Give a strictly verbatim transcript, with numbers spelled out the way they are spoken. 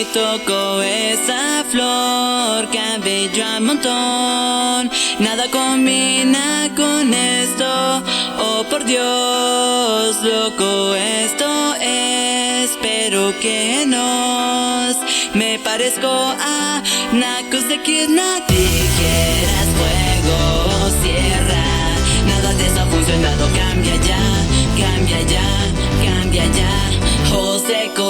toco esa flor, cabello a montón. Nada combina con esto, oh por Dios, loco esto es, pero que nos me parezco a nacos de Kidnap. Tijeras, fuego, sierra, nada de eso ha funcionado, cambia ya, cambia ya, cambia ya. José